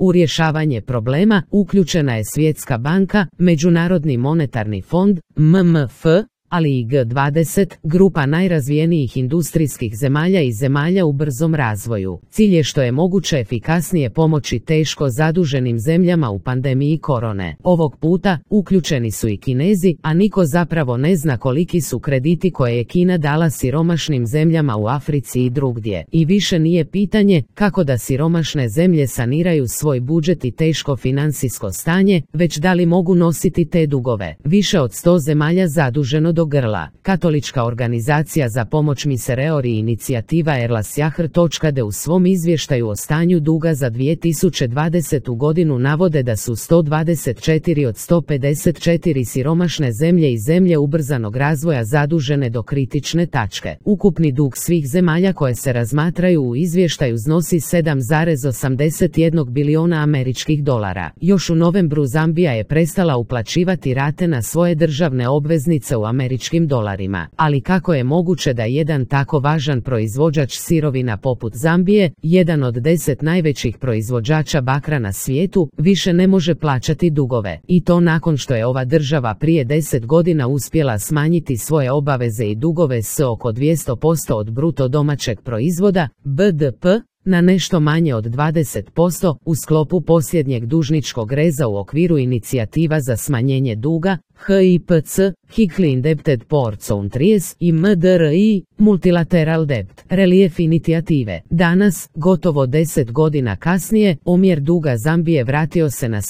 U rješavanje problema uključena je Svjetska banka, Međunarodni monetarni fond, MMF, ali i G20, grupa najrazvijenijih industrijskih zemalja i zemalja u brzom razvoju. Cilj je što je moguće efikasnije pomoći teško zaduženim zemljama u pandemiji korone. Ovog puta uključeni su i Kinezi, a niko zapravo ne zna koliki su krediti koje je Kina dala siromašnim zemljama u Africi i drugdje. I više nije pitanje kako da siromašne zemlje saniraju svoj budžet i teško financijsko stanje, već da li mogu nositi te dugove. Više od 100 zemalja zaduženo do grla. Katolička organizacija za pomoć Misereor i inicijativa Erlasjahr.de u svom izvještaju o stanju duga za 2020. godinu navode da su 124 od 154 siromašne zemlje i zemlje ubrzanog razvoja zadužene do kritične tačke. Ukupni dug svih zemalja koje se razmatraju u izvještaju iznosi 7,81 biliona američkih dolara. Još u novembru Zambija je prestala uplaćivati rate na svoje državne obveznice u američkim dolarima. Ali kako je moguće da jedan tako važan proizvođač sirovina poput Zambije, jedan od 10 najvećih proizvođača bakra na svijetu, više ne može plaćati dugove? I to nakon što je ova država prije 10 godina uspjela smanjiti svoje obaveze i dugove s oko 200% od bruto domaćeg proizvoda, BDP, na nešto manje od 20% u sklopu posljednjeg dužničkog reza u okviru inicijativa za smanjenje duga, HIPC, Highly Indebted Countries i MDRI, Multilateral Debt Relief inicijative. Danas, gotovo 10 godina kasnije, omjer duga Zambije vratio se na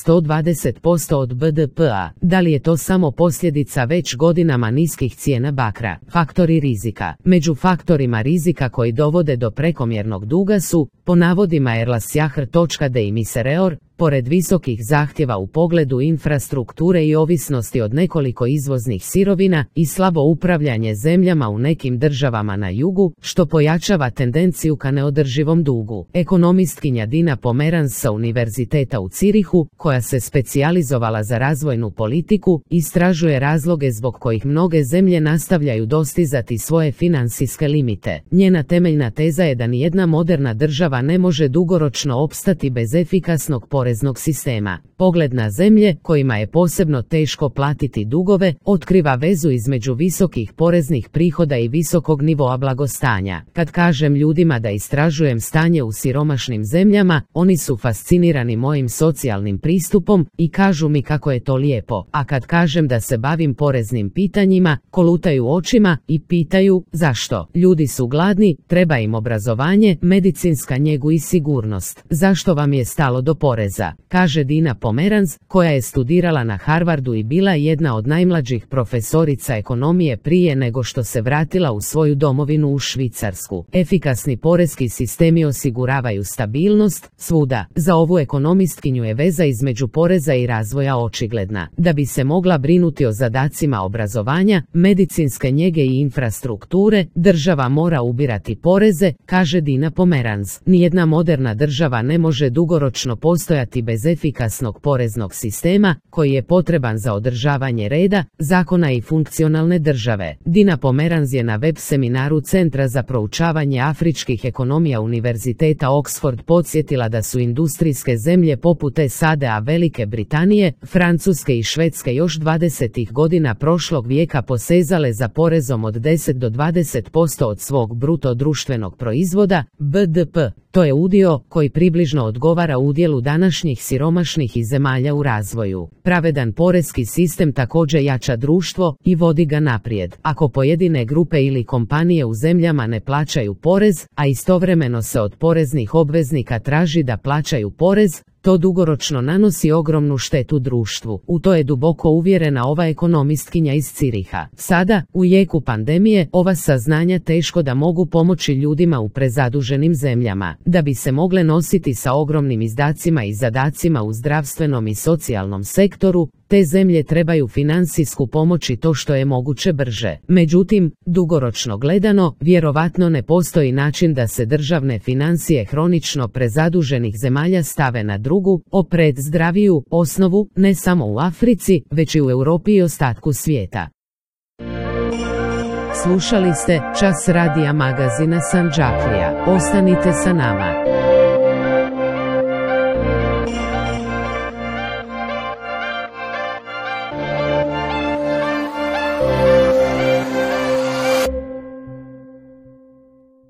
120% od BDP-a. Da li je to samo posljedica već godinama niskih cijena bakra? Faktori rizika. Među faktorima rizika koji dovode do prekomjernog duga su, po navodima Erlasjahr.de i Misereor, pored visokih zahtjeva u pogledu infrastrukture i ovisnosti od nekoliko izvoznih sirovina i slabo upravljanje zemljama u nekim državama na jugu, što pojačava tendenciju ka neodrživom dugu. Ekonomistkinja Dina Pomerans sa Univerziteta u Cirihu, koja se specijalizovala za razvojnu politiku, istražuje razloge zbog kojih mnoge zemlje nastavljaju dostizati svoje financijske limite. Njena temeljna teza je da nijedna moderna država ne može dugoročno opstati bez efikasnog poreznog sistema. Pogled na zemlje, kojima je posebno teško platiti dugove, otkriva vezu između visokih poreznih prihoda i visokog nivoa blagostanja. Kad kažem ljudima da istražujem stanje u siromašnim zemljama, oni su fascinirani mojim socijalnim pristupom i kažu mi kako je to lijepo. A kad kažem da se bavim poreznim pitanjima, kolutaju očima i pitaju zašto. Ljudi su gladni, treba im obrazovanje, medicinska njegu i sigurnost. Zašto vam je stalo do poreza? Kaže Dina Pomerans, koja je studirala na Harvardu i bila jedna od najmlađih profesorica ekonomije prije nego što se vratila u svoju domovinu u Švicarsku. Efikasni porezki sistemi osiguravaju stabilnost svuda. Za ovu ekonomistkinju je veza između poreza i razvoja očigledna. Da bi se mogla brinuti o zadacima obrazovanja, medicinske njege i infrastrukture, država mora ubirati poreze, kaže Dina Pomerans. Nijedna moderna država ne može dugoročno postojati bez efikasnog poreznog sistema, koji je potreban za održavanje reda, zakona i funkcionalne države. Dina Pomerans je na web seminaru Centra za proučavanje afričkih ekonomija Univerziteta Oxford podsjetila da su industrijske zemlje poput SAD-a, Velike Britanije, Francuske i Švedske još 20. godina prošlog vijeka posezale za porezom od 10 do 20% od svog bruto društvenog proizvoda, BDP. To je udio koji približno odgovara udjelu današnjih siromašnih i zemalja u razvoju. Pravedan porezki sistem također jača društvo i vodi ga naprijed. Ako pojedine grupe ili kompanije u zemljama ne plaćaju porez, a istovremeno se od poreznih obveznika traži da plaćaju porez, to dugoročno nanosi ogromnu štetu društvu. U to je duboko uvjerena ova ekonomistkinja iz Ciriha. Sada, u jeku pandemije, ova saznanja teško da mogu pomoći ljudima u prezaduženim zemljama. Da bi se mogle nositi sa ogromnim izdacima i zadacima u zdravstvenom i socijalnom sektoru, te zemlje trebaju financijsku pomoć i to što je moguće brže. Međutim, dugoročno gledano, vjerovatno ne postoji način da se državne financije hronično prezaduženih zemalja stave na drugu, opred zdraviju osnovu, ne samo u Africi, već i u Europi i ostatku svijeta. Slušali ste Čas radija magazina Sandžaklija. Ostanite sa nama.